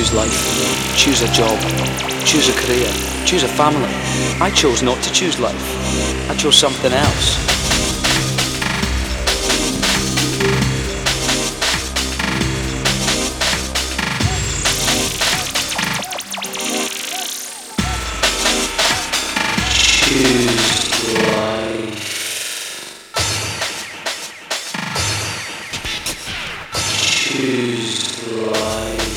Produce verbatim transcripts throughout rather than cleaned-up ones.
Choose life, choose a job, choose a career, choose a family. I chose not to choose life. I chose something else. Choose life. Choose life.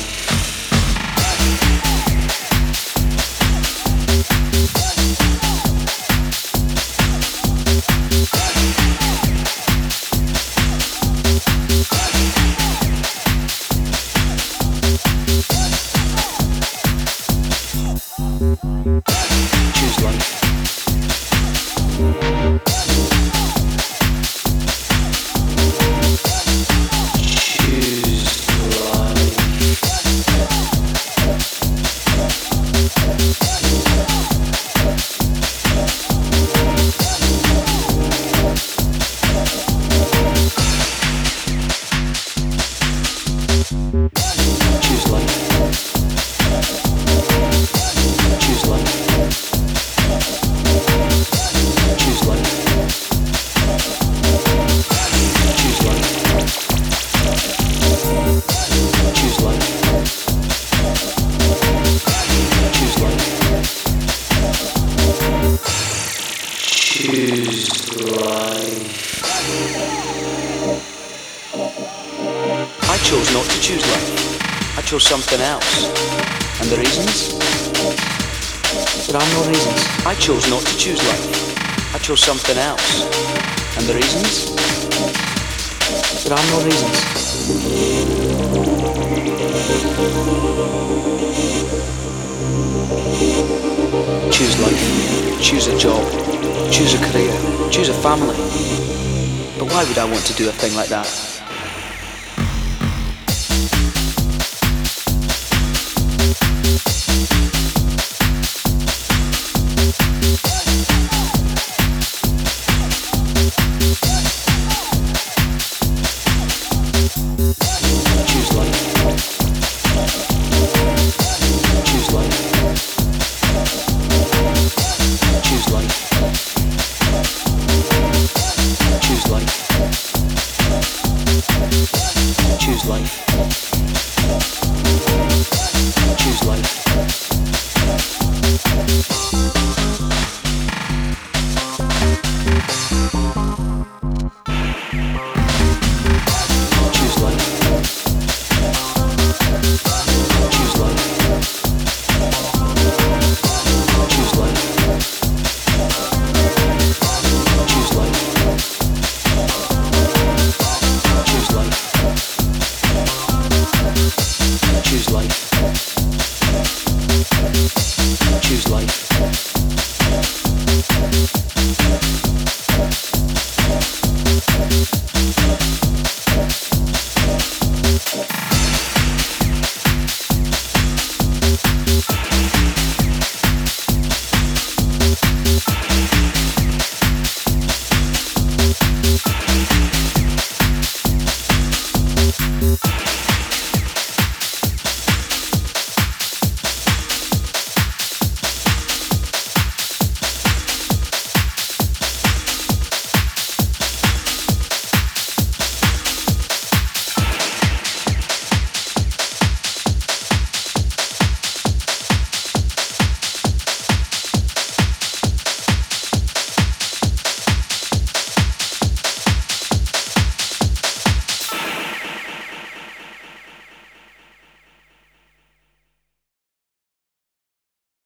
Choose life. I chose not to choose life. I chose something else. And the reasons? There are no reasons. I chose not to choose life. I chose something else. And the reasons? There are no reasons. Choose life. Choose a job. Choose a career. Choose a family. But why would I want to do a thing like that? Choose life. Choose life. Choose life. Choose life. Choose life. Choose life. Choose life.